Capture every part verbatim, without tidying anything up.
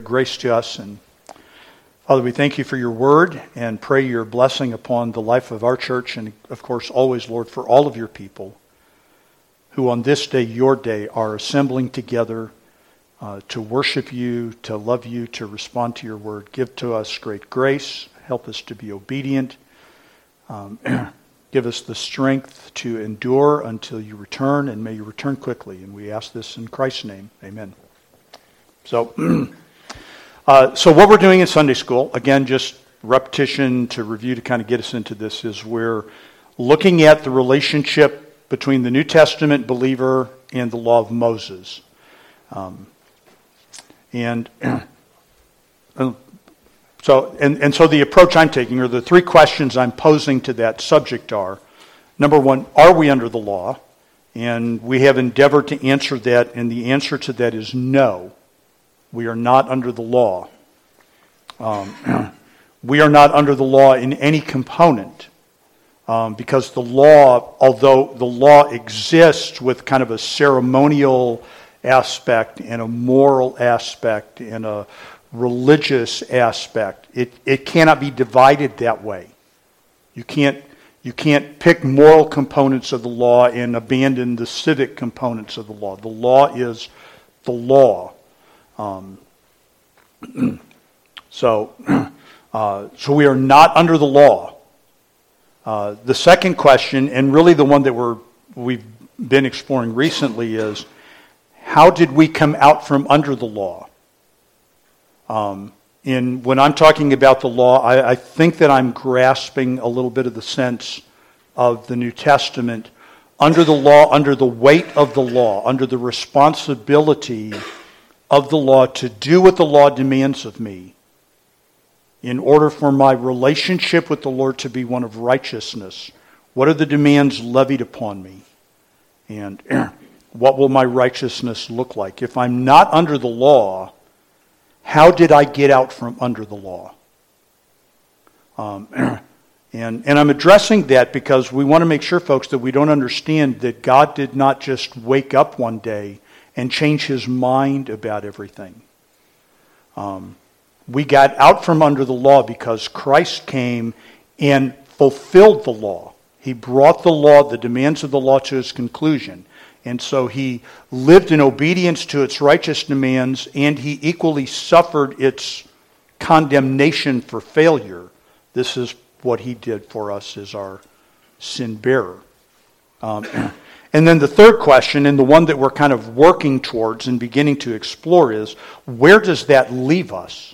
Grace to us. And Father, we thank you for your word and pray your blessing upon the life of our church and, of course, always, Lord, for all of your people who on this day, your day, are assembling together uh, to worship you, to love you, to respond to your word. Give to us great grace. Help us to be obedient. Um, give us the strength to endure until you return, and may you return quickly. And we ask this in Christ's name. Amen. So... Uh, so what we're doing in Sunday school, again, just repetition to review to kind of get us into this, is we're looking at the relationship between the New Testament believer and the law of Moses. Um, and so and, and so the approach I'm taking, or the three questions I'm posing to that subject are, number one, are we under the law? And we have endeavored to answer that, and the answer to that is no. We are not under the law. Um, we are not under the law in any component um, because the law, although the law exists with kind of a ceremonial aspect and a moral aspect and a religious aspect, it, it cannot be divided that way. You can't, you can't pick moral components of the law and abandon the civic components of the law. The law is the law. Um, so, uh, so we are not under the law. Uh, the second question, and really the one that we're we've been exploring recently, is how did we come out from under the law? Um, in when I'm talking about the law, I, I think that I'm grasping a little bit of the sense of the New Testament under the law, under the weight of the law, under the responsibility of the law to do what the law demands of me in order for my relationship with the Lord to be one of righteousness. What are the demands levied upon me? And what will my righteousness look like? If I'm not under the law, how did I get out from under the law? Um, and, and I'm addressing that because we want to make sure, folks, that we don't understand that God did not just wake up one day and change his mind about everything. Um, we got out from under the law because Christ came and fulfilled the law. He brought the law, the demands of the law, to its conclusion. And so he lived in obedience to its righteous demands, and he equally suffered its condemnation for failure. This is what he did for us as our sin bearer. Um, And then the third question, and the one that we're kind of working towards and beginning to explore, is where does that leave us?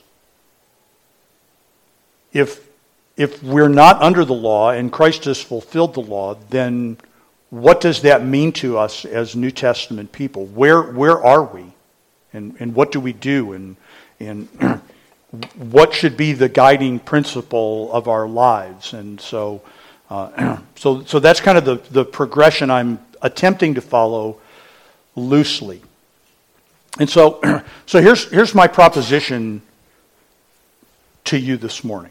If, if we're not under the law and Christ has fulfilled the law, then what does that mean to us as New Testament people? Where, where are we? And, and what do we do? And, and what should be the guiding principle of our lives? And so, uh, so, so that's kind of the, the progression I'm attempting to follow loosely. And so so here's here's my proposition to you this morning.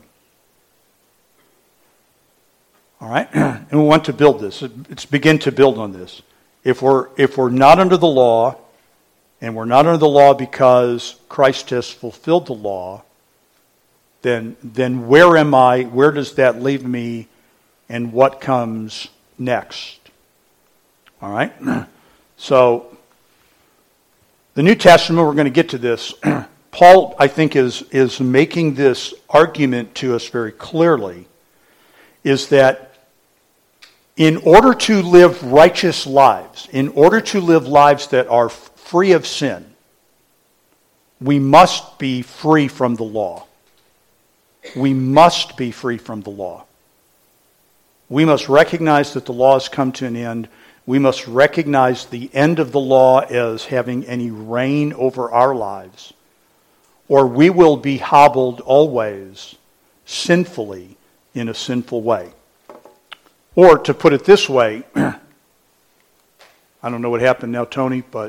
All right? And we want to build this. Let's begin to build on this. If we're if we're not under the law, and we're not under the law because Christ has fulfilled the law, then then where am I? Where does that leave me? And what comes next? All right? So, the New Testament, we're going to get to this. Paul, I think, is, is making this argument to us very clearly, is that in order to live righteous lives, in order to live lives that are free of sin, we must be free from the law. We must be free from the law. We must recognize that the law has come to an end. We must recognize the end of the law as having any reign over our lives, or we will be hobbled always sinfully in a sinful way. Or to put it this way, I don't know what happened now, Tony, but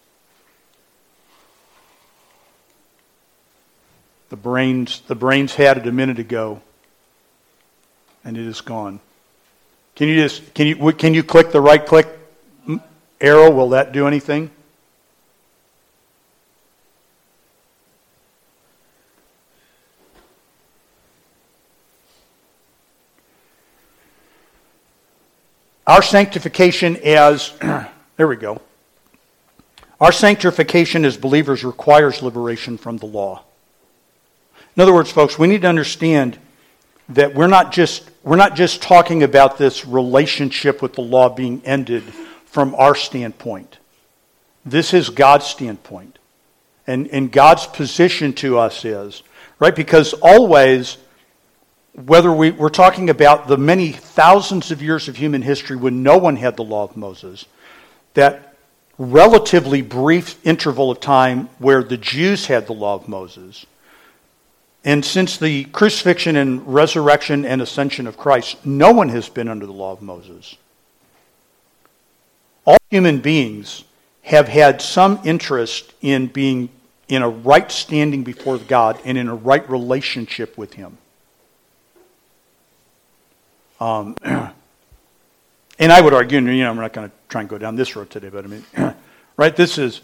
the brains the brains had it a minute ago, and it is gone. Can you just can you can you click the right click arrow? Will that do anything? our sanctification as, there we go. Our sanctification as believers requires liberation from the law. In other words, folks, we need to understand that we're not just we're not just talking about this relationship with the law being ended from our standpoint. This is God's standpoint. And, and God's position to us is, right? Because always, whether we, we're talking about the many thousands of years of human history when no one had the law of Moses, that relatively brief interval of time where the Jews had the law of Moses, and since the crucifixion and resurrection and ascension of Christ, no one has been under the law of Moses. All human beings have had some interest in being in a right standing before God and in a right relationship with Him. Um, and I would argue, you know, I'm not going to try and go down this road today, but I mean, right, this is,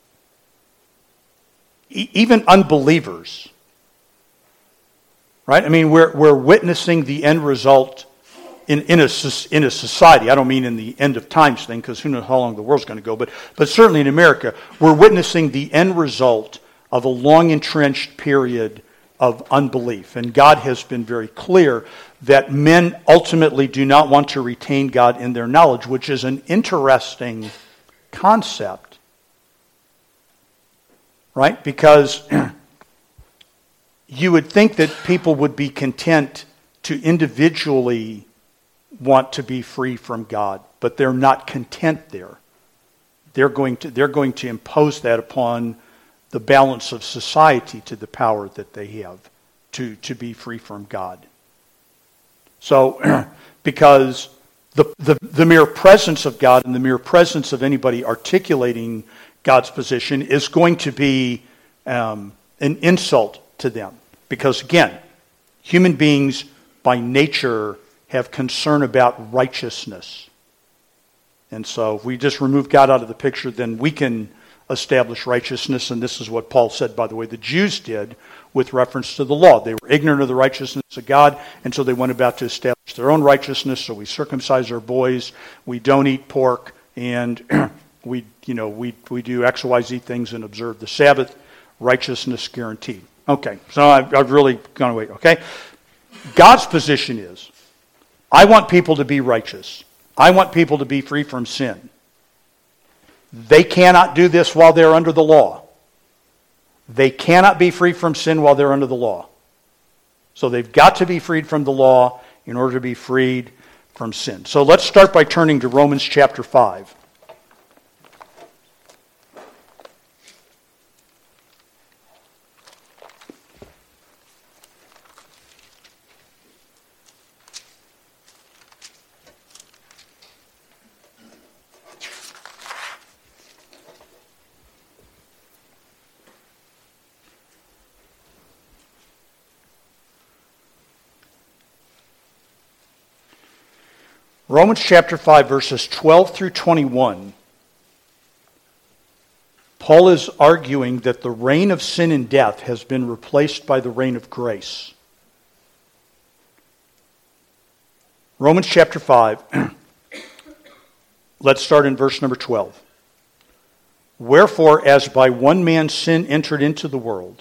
e- even unbelievers, right? I mean, we're we're witnessing the end result in in a in a society. I don't mean in the end of times thing, because who knows how long the world's going to go. But but certainly in America, we're witnessing the end result of a long entrenched period of unbelief, and God has been very clear that men ultimately do not want to retain God in their knowledge, which is an interesting concept, right? Because you would think that people would be content to individually want to be free from God, but they're not content there. They're going to they're going to impose that upon the balance of society to the power that they have to, to be free from God. So, because the, the the mere presence of God and the mere presence of anybody articulating God's position is going to be um, an insult to them. Because again, human beings by nature have concern about righteousness. And so if we just remove God out of the picture, then we can establish righteousness. And this is what Paul said, by the way, the Jews did with reference to the law. They were ignorant of the righteousness of God, and so they went about to establish their own righteousness. So we circumcise our boys, we don't eat pork, and we, you know, we we do X Y Z things and observe the Sabbath. Righteousness guaranteed. Okay, so I've, I've really gone away. Okay, God's position is, I want people to be righteous. I want people to be free from sin. They cannot do this while they're under the law. They cannot be free from sin while they're under the law. So they've got to be freed from the law in order to be freed from sin. So let's start by turning to Romans chapter five. Romans chapter five, verses twelve through twenty-one. Paul is arguing that the reign of sin and death has been replaced by the reign of grace. Romans chapter five, let's start in verse number twelve. Wherefore, as by one man sin entered into the world.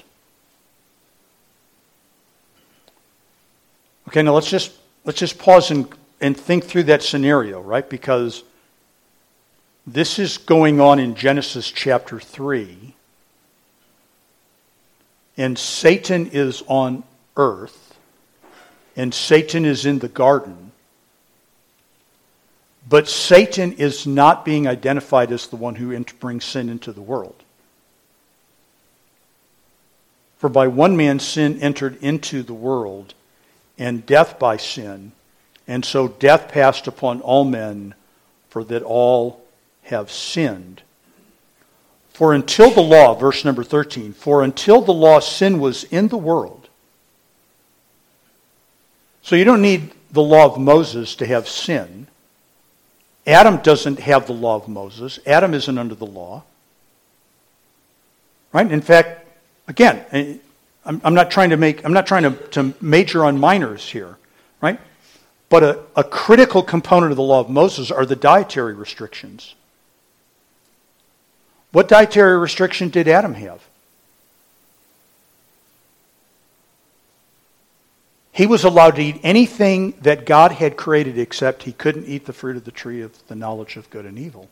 Okay, now let's just let's just pause and And think through that scenario, right? Because this is going on in Genesis chapter three. And Satan is on earth. And Satan is in the garden. But Satan is not being identified as the one who brings sin into the world. For by one man sin entered into the world, and death by sin. And so death passed upon all men, for that all have sinned. For until the law, verse number thirteen, for until the law, sin was in the world. So you don't need the law of Moses to have sin. Adam doesn't have the law of Moses. Adam isn't under the law. Right? In fact, again, I'm, I'm not trying to make, I'm not trying to, to major on minors here. Right? But a, a critical component of the law of Moses are the dietary restrictions. What dietary restriction did Adam have? He was allowed to eat anything that God had created, except he couldn't eat the fruit of the tree of the knowledge of good and evil.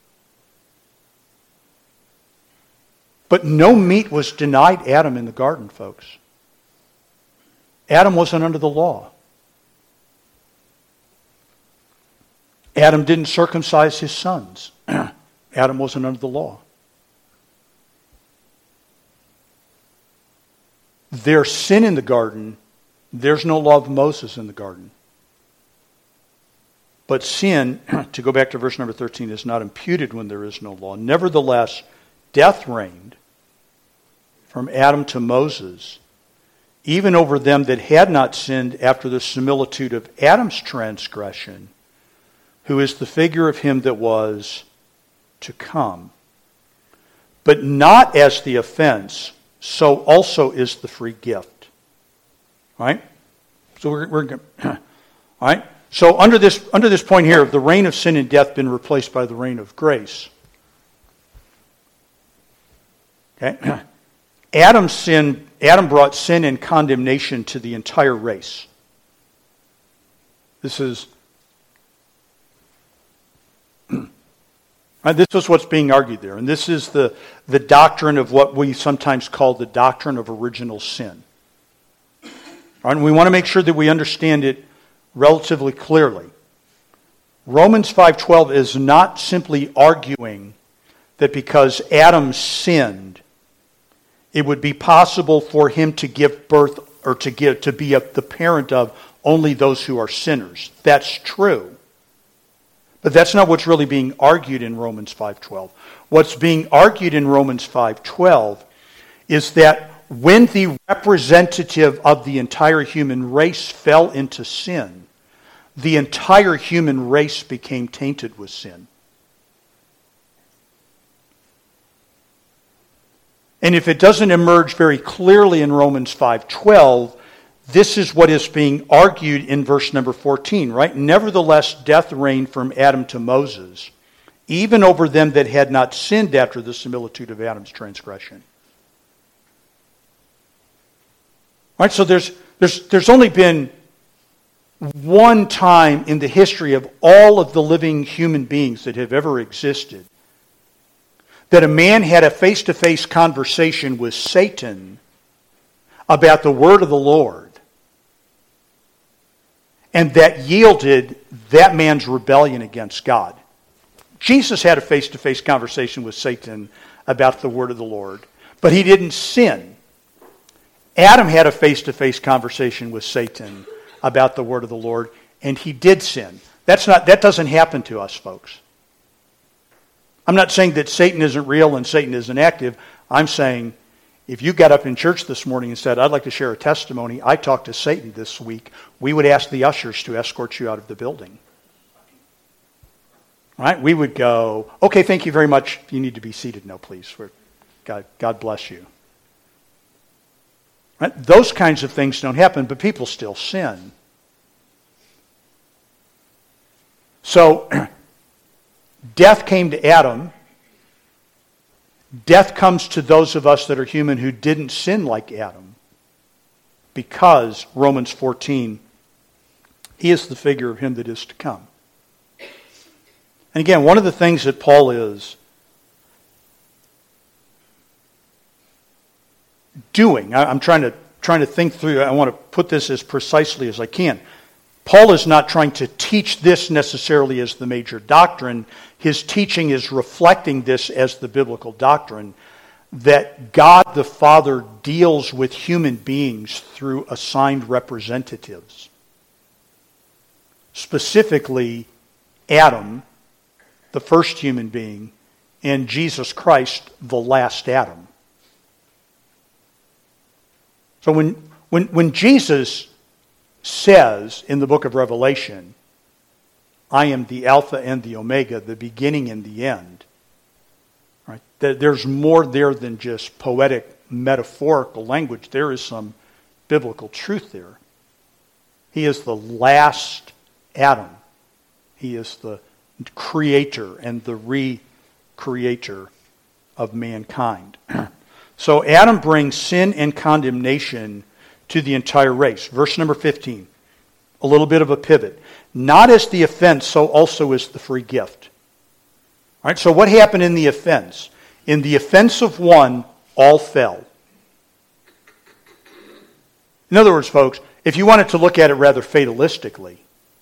But no meat was denied Adam in the garden, folks. Adam wasn't under the law. Adam didn't circumcise his sons. Adam wasn't under the law. There's sin in the garden. There's no law of Moses in the garden. But sin, to go back to verse number thirteen, is not imputed when there is no law. Nevertheless, death reigned from Adam to Moses, even over them that had not sinned after the similitude of Adam's transgression, who is the figure of him that was to come. But not as the offense, so also is the free gift. Right? So we're, we're all right. So under this under this point here, the reign of sin and death been replaced by the reign of grace. Okay. Adam's sin, Adam brought sin and condemnation to the entire race. This is right, this is what's being argued there, and this is the the doctrine of what we sometimes call the doctrine of original sin. And we want to make sure that we understand it relatively clearly. Romans five twelve is not simply arguing that because Adam sinned, it would be possible for him to give birth or to give to be a, the parent of only those who are sinners. That's true. But that's not what's really being argued in Romans five twelve. What's being argued in Romans five twelve is that when the representative of the entire human race fell into sin, the entire human race became tainted with sin. And if it doesn't emerge very clearly in Romans five twelve, this is what is being argued in verse number fourteen, right? Nevertheless, death reigned from Adam to Moses, even over them that had not sinned after the similitude of Adam's transgression. All right, so there's there's there's only been one time in the history of all of the living human beings that have ever existed that a man had a face-to-face conversation with Satan about the word of the Lord, and that yielded that man's rebellion against God. Jesus had a face-to-face conversation with Satan about the word of the Lord, but he didn't sin. Adam had a face-to-face conversation with Satan about the word of the Lord, and he did sin. That's not that doesn't happen to us, folks. I'm not saying that Satan isn't real and Satan isn't active. I'm saying if you got up in church this morning and said, I'd like to share a testimony, I talked to Satan this week, we would ask the ushers to escort you out of the building. Right? We would go, okay, thank you very much. You need to be seated. No, please. We're, God, God bless you. Right? Those kinds of things don't happen, but people still sin. So, death came to Adam. Death comes to those of us that are human who didn't sin like Adam. Because, Romans fourteen, he is the figure of him that is to come. And again, one of the things that Paul is doing, I'm trying to trying to think through, I want to put this as precisely as I can. Paul is not trying to teach this necessarily as the major doctrine. His teaching is reflecting this as the biblical doctrine, that God the Father deals with human beings through assigned representatives. Specifically, Adam, the first human being, and Jesus Christ, the last Adam. So when, when, when Jesus says in the book of Revelation, I am the Alpha and the Omega, the beginning and the end, right? There's more there than just poetic, metaphorical language. There is some biblical truth there. He is the last Adam. He is the creator and the re-creator of mankind. So Adam brings sin and condemnation to the entire race. Verse number fifteen, a little bit of a pivot. Not as the offense, so also is the free gift. All right, so what happened in the offense? In the offense of one, all fell. In other words, folks, if you wanted to look at it rather fatalistically,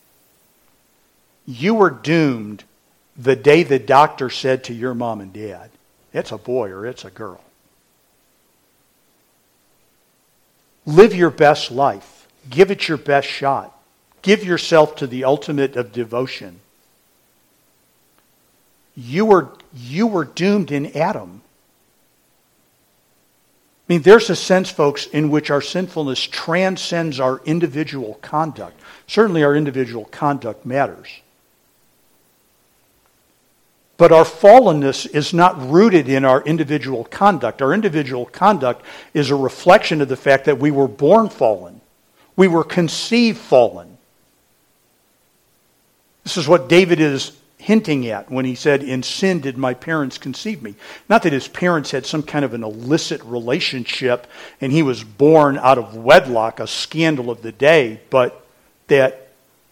you were doomed the day the doctor said to your mom and dad, it's a boy or it's a girl. Live your best life. Give it your best shot. Give yourself to the ultimate of devotion. You were, you were doomed in Adam. I mean, there's a sense, folks, in which our sinfulness transcends our individual conduct. Certainly our individual conduct matters. But our fallenness is not rooted in our individual conduct. Our individual conduct is a reflection of the fact that we were born fallen. We were conceived fallen. This is what David is hinting at when he said, in sin did my parents conceive me. Not that his parents had some kind of an illicit relationship and he was born out of wedlock, a scandal of the day, but that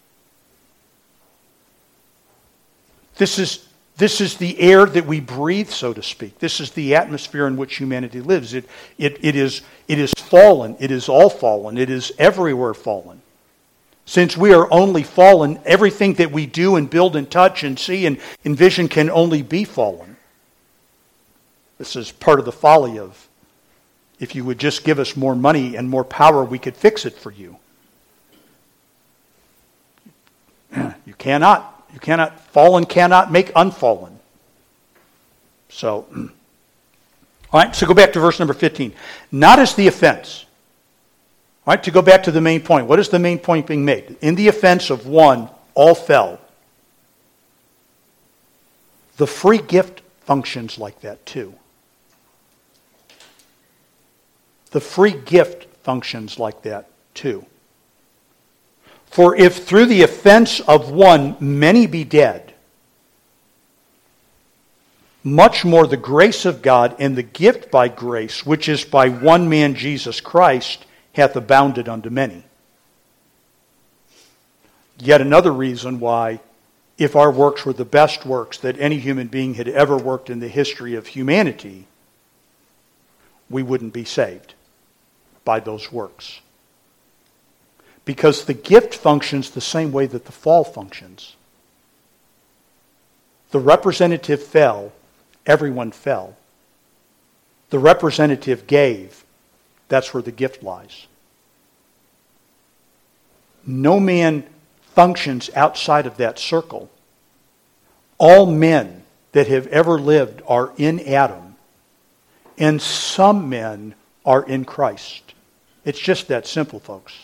this is This is the air that we breathe, so to speak. This is the atmosphere in which humanity lives. It, it, it, is, it is fallen. It is all fallen. It is everywhere fallen. Since we are only fallen, everything that we do and build and touch and see and envision can only be fallen. This is part of the folly of, if you would just give us more money and more power, we could fix it for you. You cannot. You cannot, fallen cannot make unfallen. So, all right, so go back to verse number fifteen. Not as the offense. All right, to go back to the main point. What is the main point being made? In the offense of one, all fell. The free gift functions like that too. The free gift functions like that too. For if through the offense of one many be dead, much more the grace of God and the gift by grace, which is by one man Jesus Christ, hath abounded unto many. Yet another reason why, if our works were the best works that any human being had ever worked in the history of humanity, we wouldn't be saved by those works. Because the gift functions the same way that the fall functions. The representative fell, everyone fell. The representative gave, that's where the gift lies. No man functions outside of that circle. All men that have ever lived are in Adam, and some men are in Christ. It's just that simple, folks.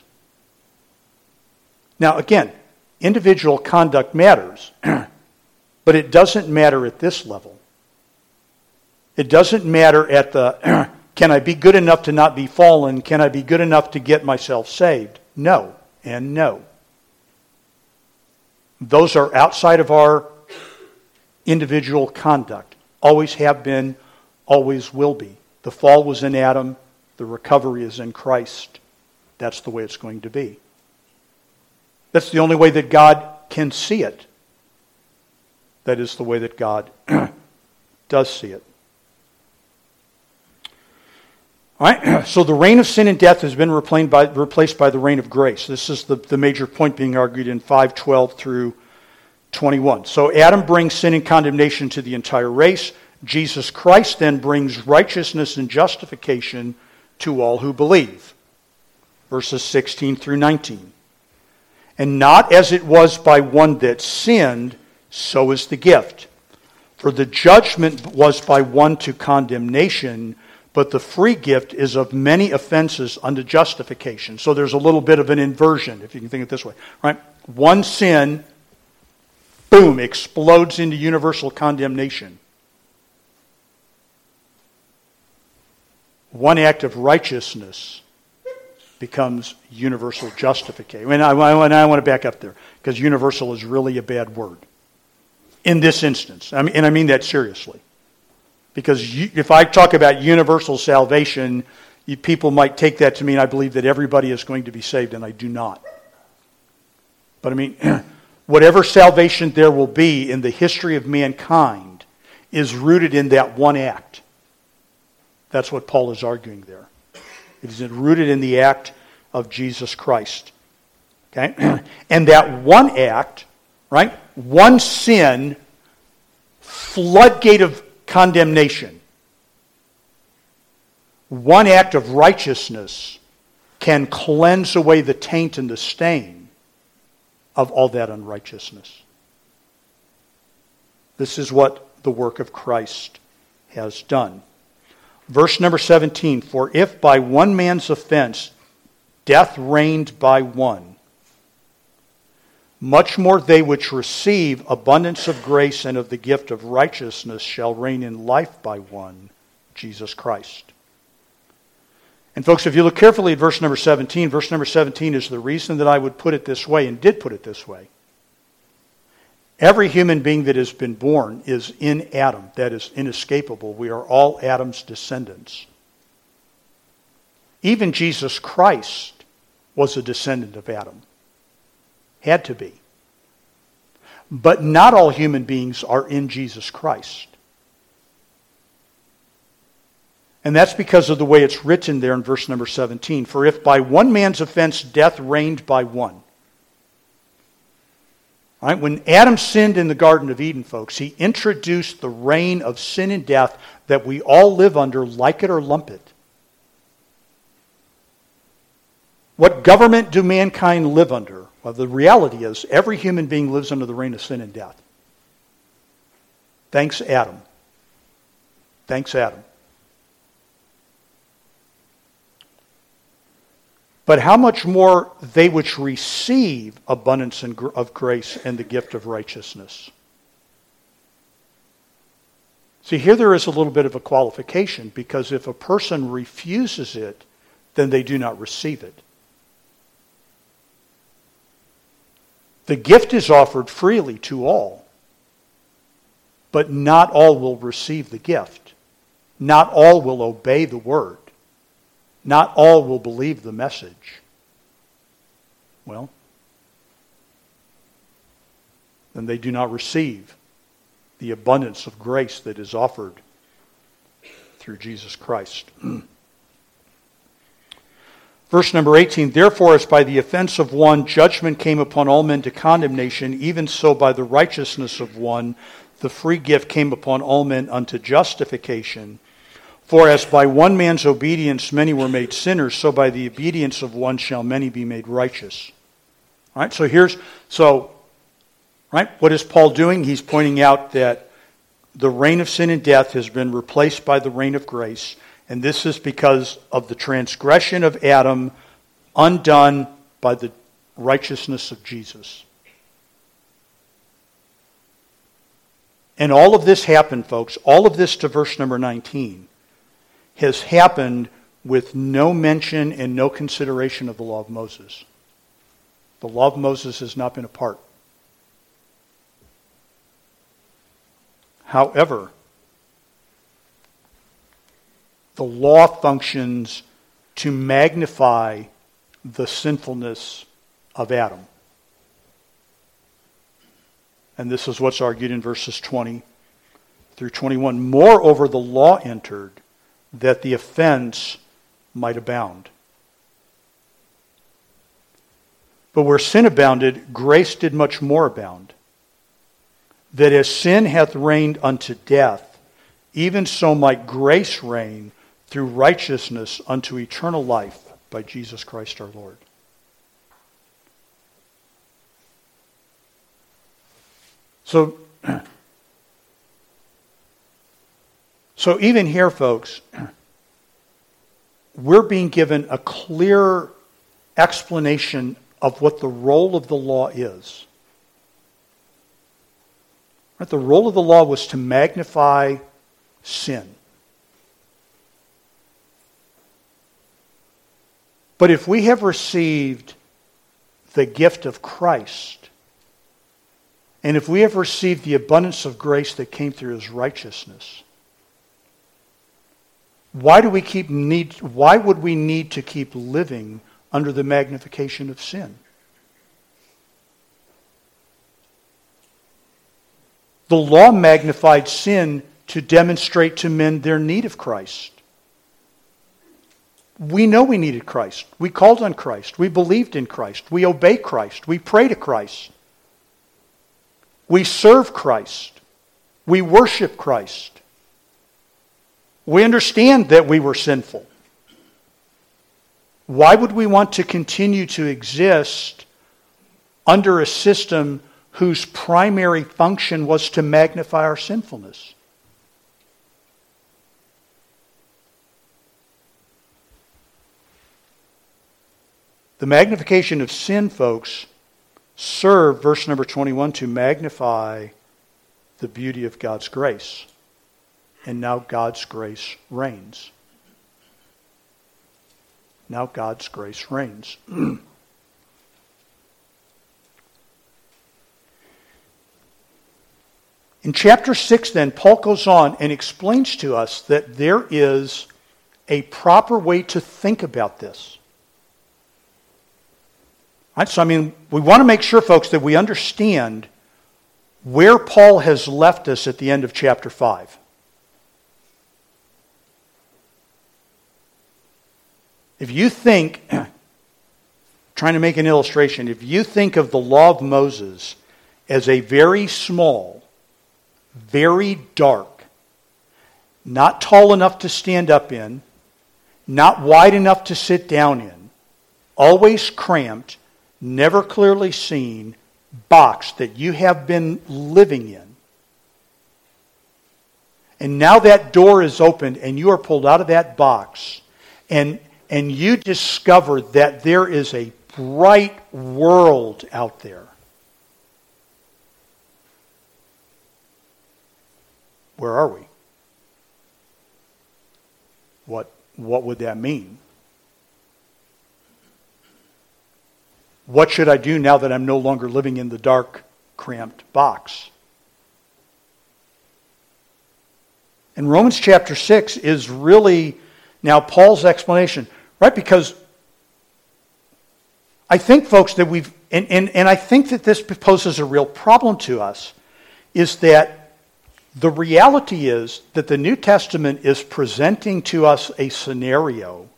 Now, again, individual conduct matters, but it doesn't matter at this level. It doesn't matter at the, can I be good enough to not be fallen? Can I be good enough to get myself saved? No, and no. Those are outside of our individual conduct. Always have been, always will be. The fall was in Adam. The recovery is in Christ. That's the way it's going to be. That's the only way that God can see it. That is the way that God does see it. All right, so the reign of sin and death has been replaced by, replaced by the reign of grace. This is the, the major point being argued in five twelve through twenty-one. So Adam brings sin and condemnation to the entire race. Jesus Christ then brings righteousness and justification to all who believe. Verses sixteen through nineteen. And not as it was by one that sinned, so is the gift. For the judgment was by one to condemnation, but the free gift is of many offenses unto justification. So there's a little bit of an inversion, if you can think of it this way. Right? One sin, boom, explodes into universal condemnation. One act of righteousness becomes universal justification. And I, and I want to back up there, because universal is really a bad word in this instance. I mean, and I mean that seriously. Because you, if I talk about universal salvation, you, people might take that to mean I believe that everybody is going to be saved, and I do not. But I mean, whatever salvation there will be in the history of mankind is rooted in that one act. That's what Paul is arguing there. It is rooted in the act of Jesus Christ. Okay? And that one act, right? One sin, floodgate of condemnation. One act of righteousness can cleanse away the taint and the stain of all that unrighteousness. This is what the work of Christ has done. Verse number seventeen, for if by one man's offense death reigned by one, much more they which receive abundance of grace and of the gift of righteousness shall reign in life by one, Jesus Christ. And folks, if you look carefully at verse number seventeen, verse number seventeen is the reason that I would put it this way, and did put it this way. Every human being that has been born is in Adam. That is inescapable. We are all Adam's descendants. Even Jesus Christ was a descendant of Adam. Had to be. But not all human beings are in Jesus Christ. And that's because of the way it's written there in verse number seventeen. For if by one man's offense death reigned by one. All right, when Adam sinned in the Garden of Eden, folks, he introduced the reign of sin and death that we all live under, like it or lump it. What government do mankind live under? Well, the reality is every human being lives under the reign of sin and death. Thanks, Adam. Thanks, Adam. But how much more they which receive abundance of grace and the gift of righteousness. See, here there is a little bit of a qualification, because if a person refuses it, then they do not receive it. The gift is offered freely to all, but not all will receive the gift. Not all will obey the word. Not all will believe the message. Well, then they do not receive the abundance of grace that is offered through Jesus Christ. Verse number eighteen, therefore as by the offense of one judgment came upon all men to condemnation, even so by the righteousness of one the free gift came upon all men unto justification. For as by one man's obedience many were made sinners, so by the obedience of one shall many be made righteous. All right, so here's, so, right, what is Paul doing? He's pointing out that the reign of sin and death has been replaced by the reign of grace, and this is because of the transgression of Adam undone by the righteousness of Jesus. And all of this happened, folks, all of this to verse number nineteen, has happened with no mention and no consideration of the law of Moses. The law of Moses has not been a part. However, the law functions to magnify the sinfulness of Adam. And this is what's argued in verses twenty through twenty-one. Moreover, the law entered that the offense might abound. But where sin abounded, grace did much more abound. That as sin hath reigned unto death, even so might grace reign through righteousness unto eternal life by Jesus Christ our Lord. So, So even here, folks, we're being given a clear explanation of what the role of the law is. Right? The role of the law was to magnify sin. But if we have received the gift of Christ, and if we have received the abundance of grace that came through His righteousness, why do we keep need? Why would we need to keep living under the magnification of sin? The law magnified sin to demonstrate to men their need of Christ. We know we needed Christ. We called on Christ. We believed in Christ. We obey Christ. We pray to Christ. We serve Christ. We worship Christ. We understand that we were sinful. Why would we want to continue to exist under a system whose primary function was to magnify our sinfulness? The magnification of sin, folks, served, verse number twenty-one, to magnify the beauty of God's grace. And now God's grace reigns. Now God's grace reigns. In chapter six, then, Paul goes on and explains to us that there is a proper way to think about this. Right? So, I mean, we want to make sure, folks, that we understand where Paul has left us at the end of chapter five. If you think, trying to make an illustration, if you think of the law of Moses as a very small, very dark, not tall enough to stand up in, not wide enough to sit down in, always cramped, never clearly seen box that you have been living in. And now that door is opened and you are pulled out of that box and, and you discover that there is a bright world out there. Where are we? What, what would that mean? What should I do now that I'm no longer living in the dark, cramped box? And Romans chapter six is really now Paul's explanation, right? Because I think, folks, that we've, and, and, and I think that this poses a real problem to us, is that the reality is that the New Testament is presenting to us a scenario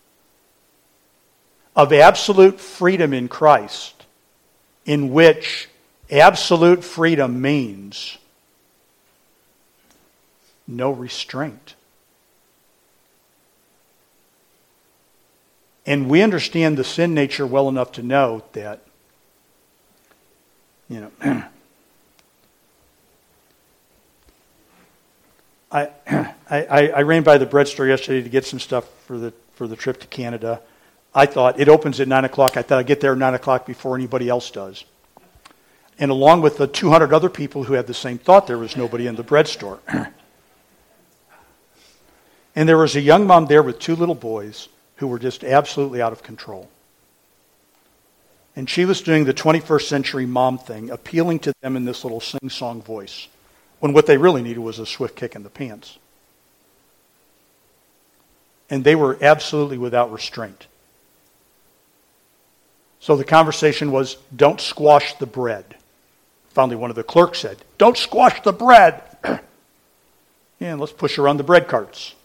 of absolute freedom in Christ, in which absolute freedom means no restraint. And we understand the sin nature well enough to know that, you know, I, I, I ran by the bread store yesterday to get some stuff for the for the trip to Canada. I thought, it opens at nine o'clock. I thought I'd get there at nine o'clock before anybody else does. And along with the two hundred other people who had the same thought, there was nobody in the bread store. And there was a young mom there with two little boys who were just absolutely out of control. And she was doing the twenty-first century mom thing, appealing to them in this little sing-song voice, when what they really needed was a swift kick in the pants. And they were absolutely without restraint. So the conversation was, don't squash the bread. Finally, one of the clerks said, don't squash the bread. And let's push around the bread carts.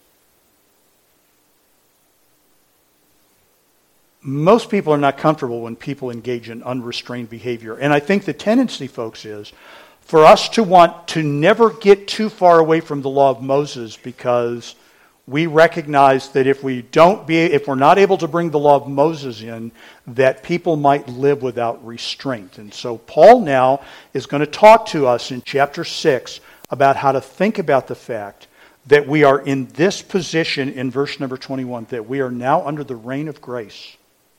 Most people are not comfortable when people engage in unrestrained behavior. And I think the tendency, folks, is for us to want to never get too far away from the law of Moses, because we recognize that if we don't be, if we're not able to bring the law of Moses in, that people might live without restraint. And so Paul now is going to talk to us in chapter six about how to think about the fact that we are in this position in verse number twenty-one, that we are now under the reign of grace.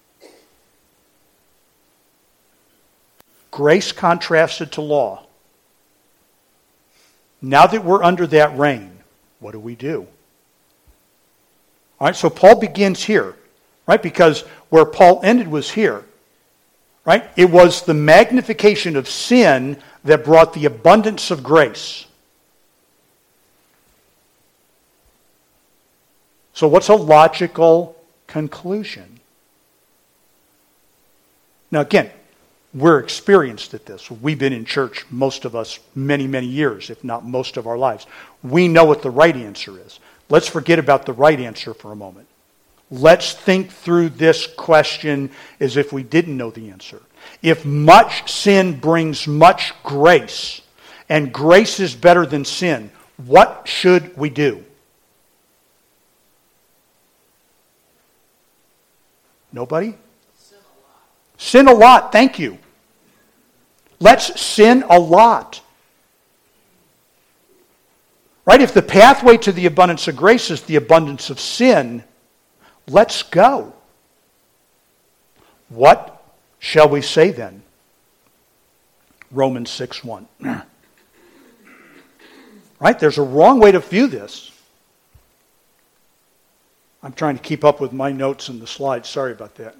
Grace contrasted to law. Now that we're under that reign, what do we do? All right, so Paul begins here. Right? Because where Paul ended was here. Right? It was the magnification of sin that brought the abundance of grace. So what's a logical conclusion? Now again, we're experienced at this. We've been in church, most of us, many, many years, if not most of our lives. We know what the right answer is. Let's forget about the right answer for a moment. Let's think through this question as if we didn't know the answer. If much sin brings much grace, and grace is better than sin, what should we do? Nobody? Sin a lot. Sin a lot, thank you. Let's sin a lot. Right? If the pathway to the abundance of grace is the abundance of sin, let's go. What shall we say then? Romans six one. Right? There's a wrong way to view this. I'm trying to keep up with my notes and the slides. Sorry about that.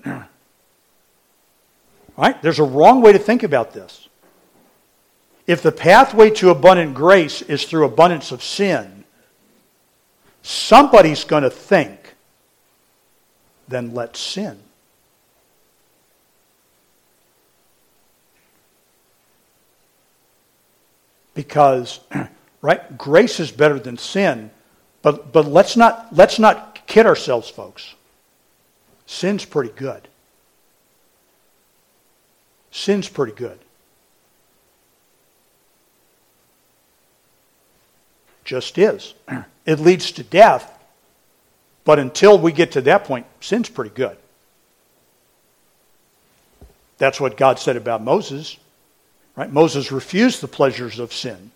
Right? There's a wrong way to think about this. If the pathway to abundant grace is through abundance of sin, somebody's going to think, then let's sin. Because, right, grace is better than sin, but but let's not let's not kid ourselves, folks. Sin's pretty good. Sin's pretty good. Just is. It leads to death, but until we get to that point, sin's pretty good. That's what God said about Moses. Right? Moses refused the pleasures of sin.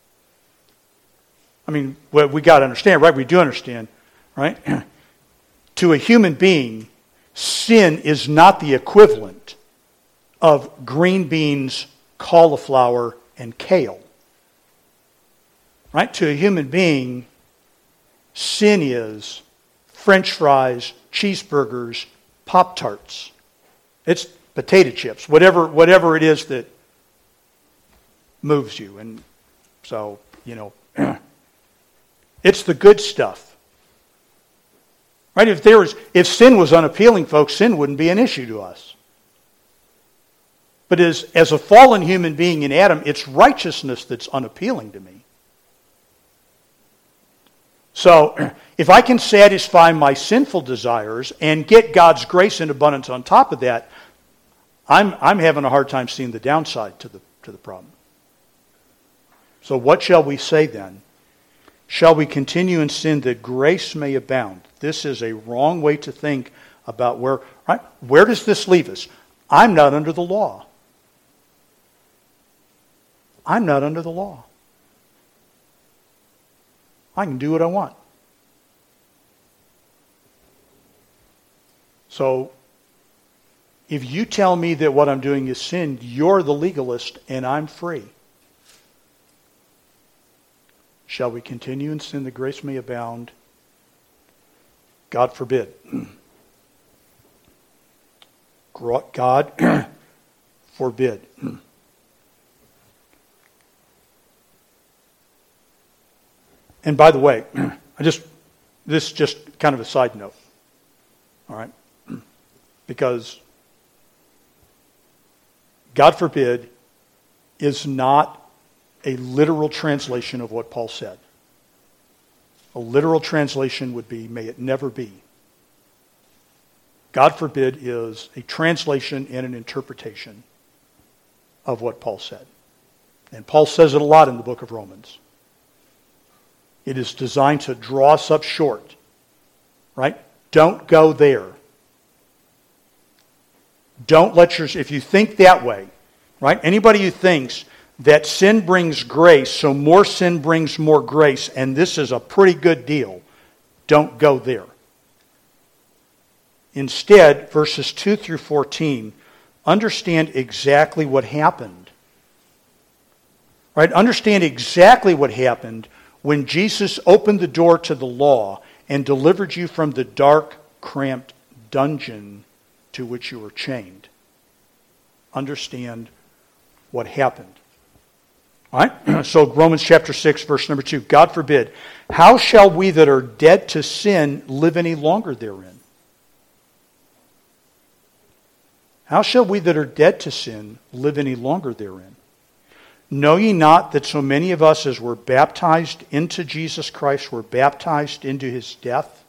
I mean, well, we got to understand, right? We do understand, right? To a human being, sin is not the equivalent of green beans, cauliflower, and kale. Right? To a human being, sin is French fries, cheeseburgers, Pop-Tarts. It's potato chips, whatever whatever it is that moves you. And so, you know, it's the good stuff. Right? If there was if sin was unappealing, folks, sin wouldn't be an issue to us. But as, as a fallen human being in Adam, it's righteousness that's unappealing to me. So, if I can satisfy my sinful desires and get God's grace and abundance on top of that, I'm I'm having a hard time seeing the downside to the to the problem. So what shall we say then? Shall we continue in sin that grace may abound? This is a wrong way to think about where, right? Where does this leave us? I'm not under the law. I'm not under the law. I can do what I want. So, if you tell me that what I'm doing is sin, you're the legalist and I'm free. Shall we continue in sin that grace may abound? God forbid. God forbid. And by the way, I just this is just kind of a side note. All right? Because God forbid is not a literal translation of what Paul said. A literal translation would be, may it never be. God forbid is a translation and an interpretation of what Paul said. And Paul says it a lot in the book of Romans. It is designed to draw us up short. Right? Don't go there. Don't let your... If you think that way, right? Anybody who thinks that sin brings grace, so more sin brings more grace, and this is a pretty good deal, don't go there. Instead, verses two through fourteen, understand exactly what happened. Right? Understand exactly what happened when Jesus opened the door to the law and delivered you from the dark, cramped dungeon to which you were chained. Understand what happened. All right? So Romans chapter six, verse number two. God forbid. How shall we that are dead to sin live any longer therein? How shall we that are dead to sin live any longer therein? Know ye not that so many of us as were baptized into Jesus Christ were baptized into his death?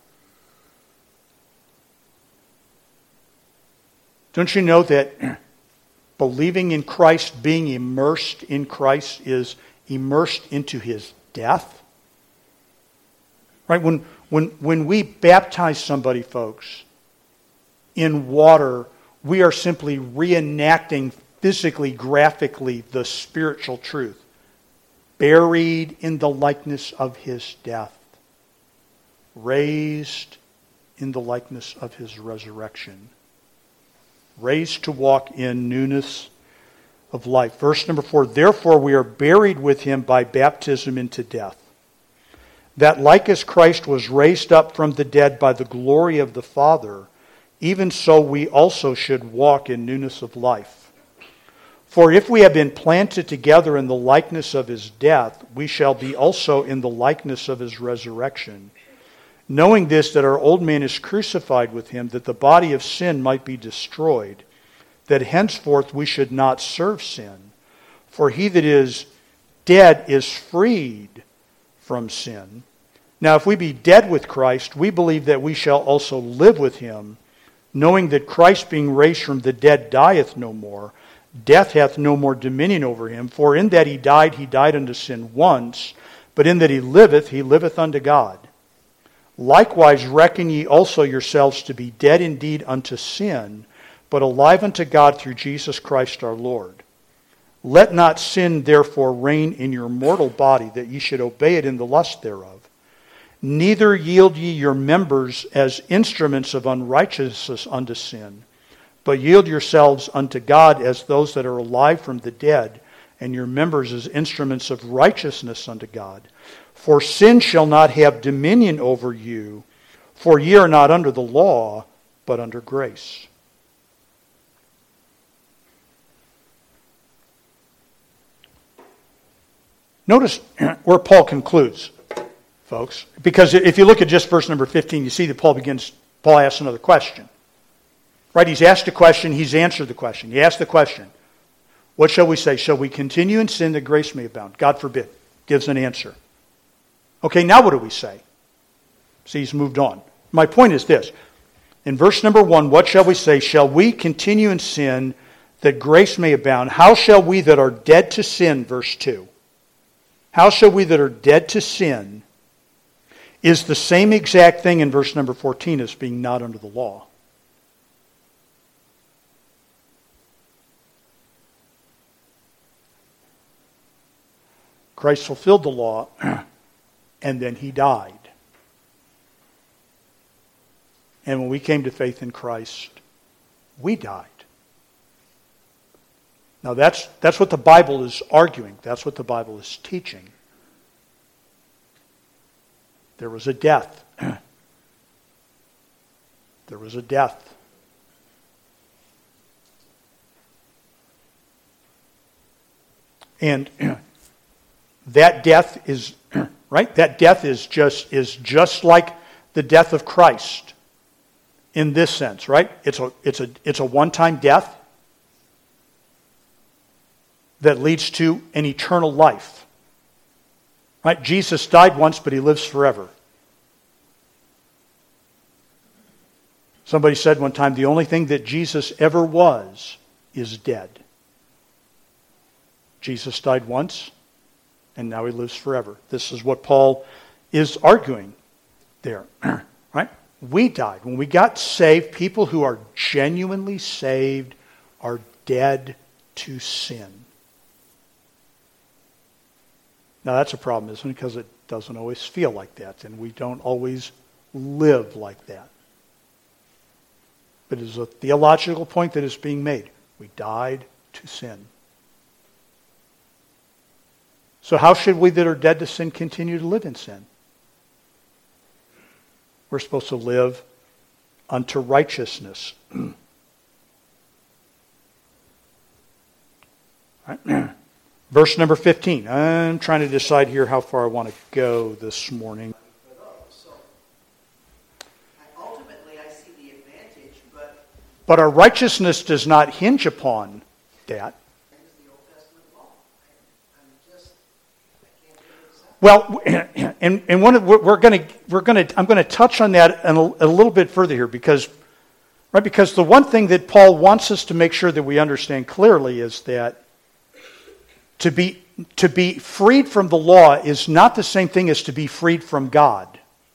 Don't you know that believing in Christ, being immersed in Christ, is immersed into his death? Right? When, when, when we baptize somebody, folks, in water, we are simply reenacting physically, graphically, the spiritual truth. Buried in the likeness of his death. Raised in the likeness of his resurrection. Raised to walk in newness of life. Verse number four, therefore we are buried with him by baptism into death, that like as Christ was raised up from the dead by the glory of the Father, even so we also should walk in newness of life. For if we have been planted together in the likeness of his death, we shall be also in the likeness of his resurrection. Knowing this, that our old man is crucified with him, that the body of sin might be destroyed, that henceforth we should not serve sin. For he that is dead is freed from sin. Now if we be dead with Christ, we believe that we shall also live with him, knowing that Christ being raised from the dead dieth no more, death hath no more dominion over him. For in that he died, he died unto sin once, but in that he liveth, he liveth unto God. Likewise reckon ye also yourselves to be dead indeed unto sin, but alive unto God through Jesus Christ our Lord. Let not sin therefore reign in your mortal body, that ye should obey it in the lust thereof. Neither yield ye your members as instruments of unrighteousness unto sin, but yield yourselves unto God as those that are alive from the dead, and your members as instruments of righteousness unto God. For sin shall not have dominion over you, for ye are not under the law, but under grace. Notice where Paul concludes, folks. Because if you look at just verse number fifteen, you see that Paul begins, Paul asks another question. Right? He's asked a question, he's answered the question. He asked the question, what shall we say? Shall we continue in sin that grace may abound? God forbid. Gives an answer. Okay, now what do we say? See, he's moved on. My point is this. In verse number one, what shall we say? Shall we continue in sin that grace may abound? How shall we that are dead to sin, verse two, how shall we that are dead to sin, is the same exact thing in verse number fourteen as being not under the law. Christ fulfilled the law, and then he died. And when we came to faith in Christ, we died. Now that's, that's what the Bible is arguing. That's what the Bible is teaching. There was a death. There was a death. And that death is, right? That death is just, is just like the death of Christ in this sense, right? It's a, it's a, it's a one-time death that leads to an eternal life. Right? Jesus died once, but he lives forever. Somebody said one time, the only thing that Jesus ever was is dead. Jesus died once, and now he lives forever. This is what Paul is arguing there. Right? We died. When we got saved, people who are genuinely saved are dead to sin. Now that's a problem, isn't it? Because it doesn't always feel like that, and we don't always live like that. But it is a theological point that is being made. We died to sin. So how should we that are dead to sin continue to live in sin? We're supposed to live unto righteousness. Right. Verse number fifteen. I'm trying to decide here how far I want to go this morning. Ultimately, I see the advantage, but... But our righteousness does not hinge upon that. Well, and and one of, we're going to we're going to I'm going to touch on that a, a little bit further here because, right? Because the one thing that Paul wants us to make sure that we understand clearly is that to be to be freed from the law is not the same thing as to be freed from God.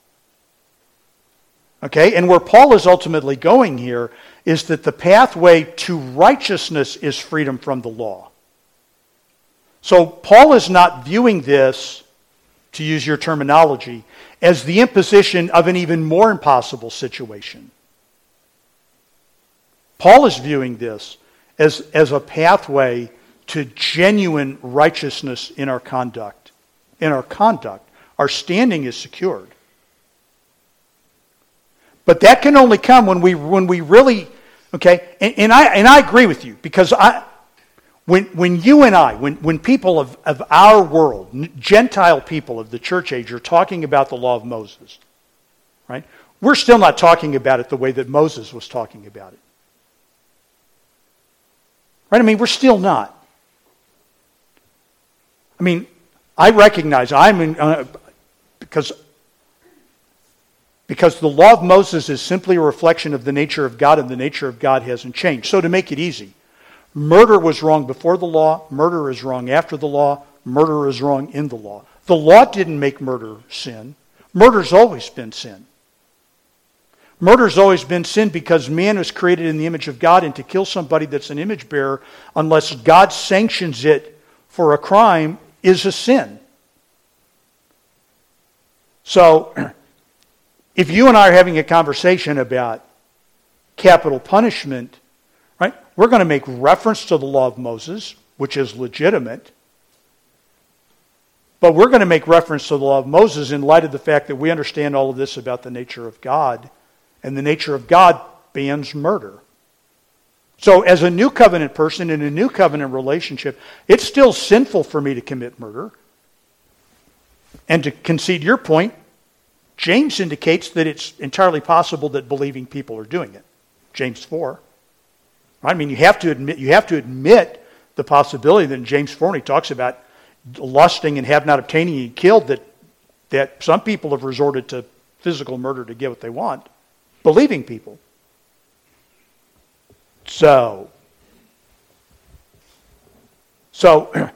Okay, and where Paul is ultimately going here is that the pathway to righteousness is freedom from the law. So Paul is not viewing this, to use your terminology, as the imposition of an even more impossible situation. Paul is viewing this as, as a pathway to genuine righteousness in our conduct. In our conduct, our standing is secured. But that can only come when we when we really, okay, and, and I and I agree with you, because I When when you and I, when, when people of, of our world, Gentile people of the church age are talking about the law of Moses, right? We're still not talking about it the way that Moses was talking about it. Right? I mean, we're still not. I mean, I recognize I'm in, uh, because because the law of Moses is simply a reflection of the nature of God, and the nature of God hasn't changed. So to make it easy, murder was wrong before the law. Murder is wrong after the law. Murder is wrong in the law. The law didn't make murder sin. Murder's always been sin. Murder's always been sin because man was created in the image of God, and to kill somebody that's an image bearer, unless God sanctions it for a crime, is a sin. So, if you and I are having a conversation about capital punishment, right? We're going to make reference to the law of Moses, which is legitimate. But we're going to make reference to the law of Moses in light of the fact that we understand all of this about the nature of God. And the nature of God bans murder. So as a new covenant person in a new covenant relationship, it's still sinful for me to commit murder. And to concede your point, James indicates that it's entirely possible that believing people are doing it. James four. I mean, you have to admit you have to admit the possibility that in James four, when he talks about lusting and have not obtaining and killed, that that some people have resorted to physical murder to get what they want. Believing people. So, so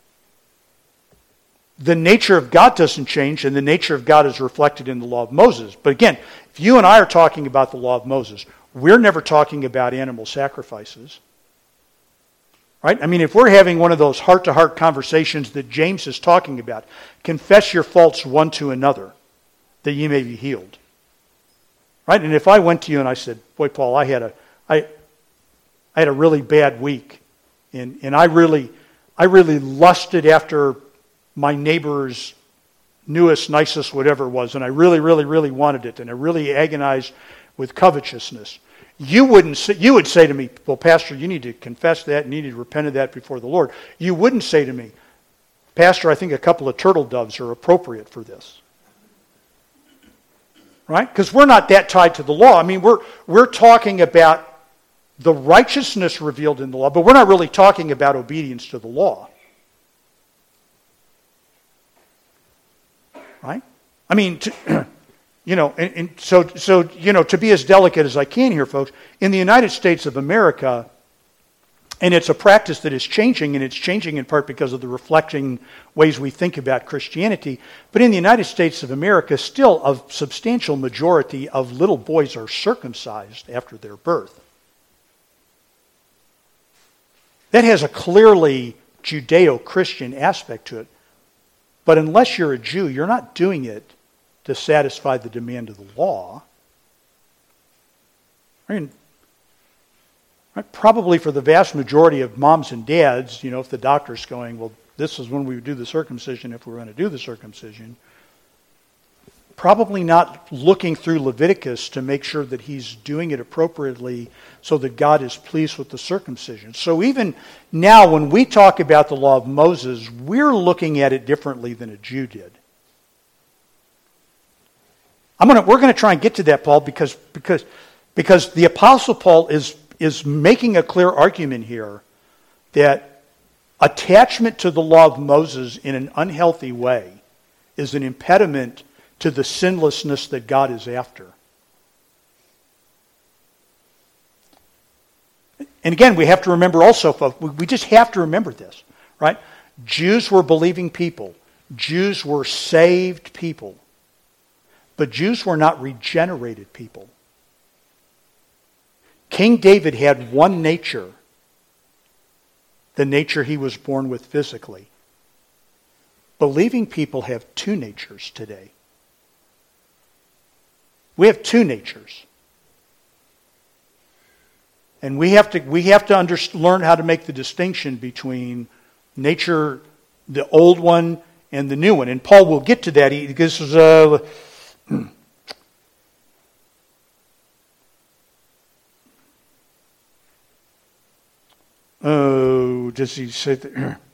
the nature of God doesn't change, and the nature of God is reflected in the law of Moses. But again, if you and I are talking about the law of Moses, we're never talking about animal sacrifices. Right? I mean, if we're having one of those heart-to-heart conversations that James is talking about, confess your faults one to another, that ye may be healed. Right? And if I went to you and I said, boy, Paul, I had a I I had a really bad week, and, and I really I really lusted after my neighbor's newest, nicest, whatever it was, and I really, really, really wanted it, and I really agonized with covetousness. You wouldn't say, you would say to me, well, Pastor, you need to confess that, and you need to repent of that before the Lord. You wouldn't say to me, Pastor, I think a couple of turtle doves are appropriate for this. Right? Because we're not that tied to the law. I mean, we're we're talking about the righteousness revealed in the law, but we're not really talking about obedience to the law. Right? I mean, to, you know, and, and so so you know, to be as delicate as I can here, folks, in the United States of America, and it's a practice that is changing, and it's changing in part because of the reflecting ways we think about Christianity. But in the United States of America, still a substantial majority of little boys are circumcised after their birth. That has a clearly Judeo-Christian aspect to it. But unless you're a Jew, you're not doing it to satisfy the demand of the law. I mean, right, probably for the vast majority of moms and dads, you know, if the doctor's going, well, this is when we would do the circumcision if we were going to do the circumcision, probably not looking through Leviticus to make sure that he's doing it appropriately so that God is pleased with the circumcision. So even now, when we talk about the law of Moses, we're looking at it differently than a Jew did. I'm gonna, we're going to try and get to that, Paul, because, because, because the Apostle Paul is, is making a clear argument here that attachment to the law of Moses in an unhealthy way is an impediment to the sinlessness that God is after. And again, we have to remember also, folks, we just have to remember this, right? Jews were believing people. Jews were saved people. But Jews were not regenerated people. King David had one nature, the nature he was born with physically. Believing people have two natures today. We have two natures. And we have to we have to under, learn how to make the distinction between nature, the old one, and the new one. And Paul will get to that. He, this is a... Oh, does he say that?